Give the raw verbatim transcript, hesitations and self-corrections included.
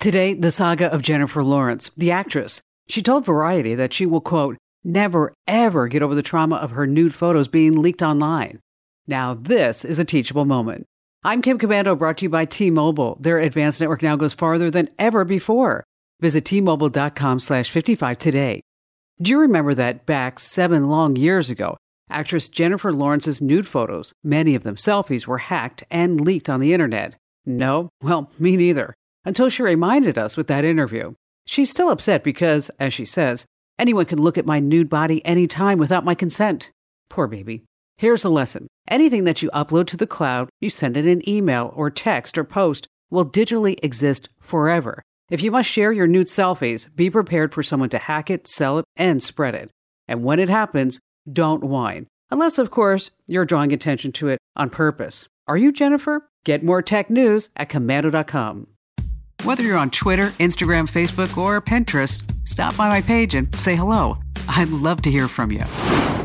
Today, the saga of Jennifer Lawrence, the actress. She told Variety that she will, quote, never, ever get over the trauma of her nude photos being leaked online. Now, this is a teachable moment. I'm Kim Commando, brought to you by T-Mobile. Their advanced network now goes farther than ever before. Visit T-Mobile.com slash 55 today. Do you remember that back seven long years ago, actress Jennifer Lawrence's nude photos, many of them selfies, were hacked and leaked on the internet? No? Well, me neither. Until she reminded us with that interview. She's still upset because, as she says, anyone can look at my nude body anytime without my consent. Poor baby. Here's a lesson. Anything that you upload to the cloud, you send in an email or text or post, will digitally exist forever. If you must share your nude selfies, be prepared for someone to hack it, sell it, and spread it. And when it happens, don't whine. Unless, of course, you're drawing attention to it on purpose. Are you, Jennifer? Get more tech news at Commando dot com. Whether you're on Twitter, Instagram, Facebook, or Pinterest, stop by my page and say hello. I'd love to hear from you.